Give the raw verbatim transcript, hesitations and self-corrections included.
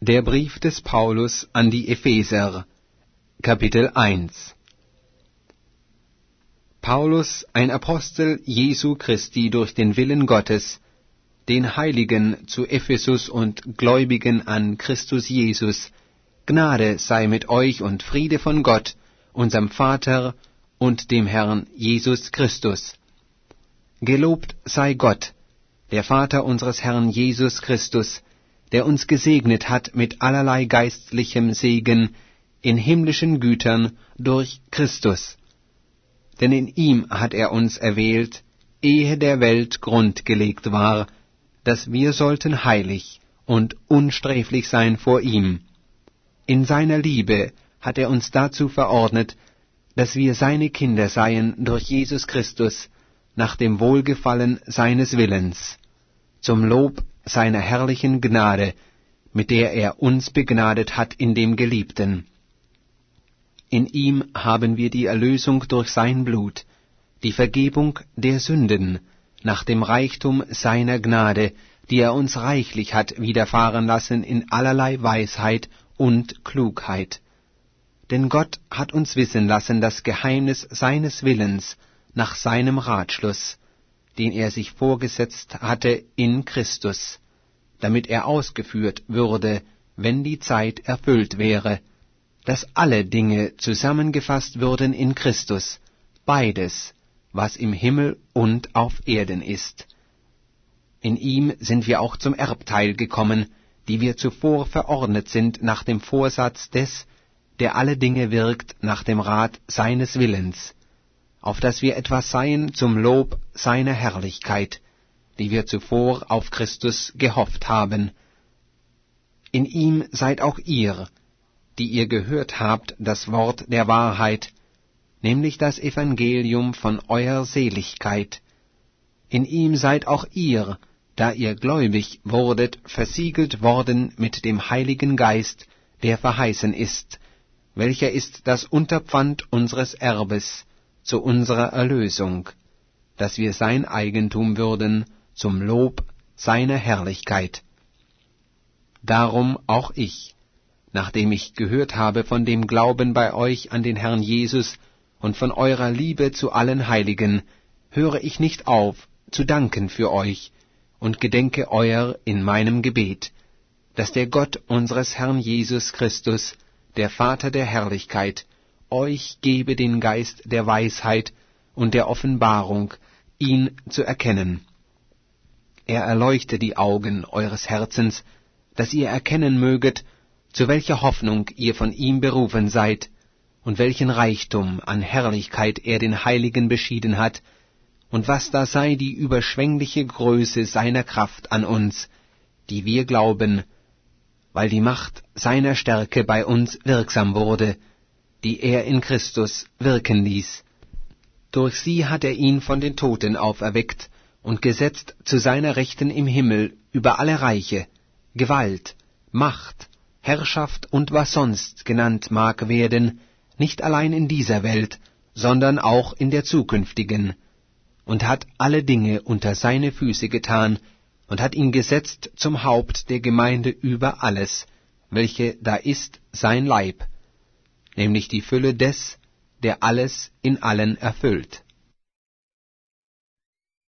Der Brief des Paulus an die Epheser, Kapitel eins. Paulus, ein Apostel Jesu Christi durch den Willen Gottes, den Heiligen zu Ephesus und Gläubigen an Christus Jesus, Gnade sei mit euch und Friede von Gott, unserem Vater und dem Herrn Jesus Christus. Gelobt sei Gott, der Vater unseres Herrn Jesus Christus, der uns gesegnet hat mit allerlei geistlichem Segen in himmlischen Gütern durch Christus. Denn in ihm hat er uns erwählt, ehe der Welt Grund gelegt war, dass wir sollten heilig und unsträflich sein vor ihm. In seiner Liebe hat er uns dazu verordnet, dass wir seine Kinder seien durch Jesus Christus, nach dem Wohlgefallen seines Willens, zum Lob seiner herrlichen Gnade, mit der er uns begnadet hat in dem Geliebten. In ihm haben wir die Erlösung durch sein Blut, die Vergebung der Sünden, nach dem Reichtum seiner Gnade, die er uns reichlich hat widerfahren lassen in allerlei Weisheit und Klugheit. Denn Gott hat uns wissen lassen das Geheimnis seines Willens nach seinem Ratschluss, den er sich vorgesetzt hatte in Christus, damit er ausgeführt würde, wenn die Zeit erfüllt wäre, dass alle Dinge zusammengefasst würden in Christus, beides, was im Himmel und auf Erden ist. In ihm sind wir auch zum Erbteil gekommen, die wir zuvor verordnet sind nach dem Vorsatz des, der alle Dinge wirkt nach dem Rat seines Willens, auf dass wir etwas seien zum Lob seiner Herrlichkeit, die wir zuvor auf Christus gehofft haben. In ihm seid auch ihr, die ihr gehört habt, das Wort der Wahrheit, nämlich das Evangelium von eurer Seligkeit. In ihm seid auch ihr, da ihr gläubig wurdet, versiegelt worden mit dem Heiligen Geist, der verheißen ist, welcher ist das Unterpfand unseres Erbes, zu unserer Erlösung, dass wir sein Eigentum würden, zum Lob seiner Herrlichkeit. Darum auch ich, nachdem ich gehört habe von dem Glauben bei euch an den Herrn Jesus und von eurer Liebe zu allen Heiligen, höre ich nicht auf, zu danken für euch, und gedenke euer in meinem Gebet, dass der Gott unseres Herrn Jesus Christus, der Vater der Herrlichkeit, euch gebe den Geist der Weisheit und der Offenbarung, ihn zu erkennen. Er erleuchte die Augen eures Herzens, dass ihr erkennen möget, zu welcher Hoffnung ihr von ihm berufen seid, und welchen Reichtum an Herrlichkeit er den Heiligen beschieden hat, und was da sei die überschwängliche Größe seiner Kraft an uns, die wir glauben, weil die Macht seiner Stärke bei uns wirksam wurde, die er in Christus wirken ließ. Durch sie hat er ihn von den Toten auferweckt und gesetzt zu seiner Rechten im Himmel über alle Reiche, Gewalt, Macht, Herrschaft und was sonst genannt mag werden, nicht allein in dieser Welt, sondern auch in der zukünftigen, und hat alle Dinge unter seine Füße getan und hat ihn gesetzt zum Haupt der Gemeinde über alles, welche da ist sein Leib, nämlich die Fülle des, der alles in allen erfüllt.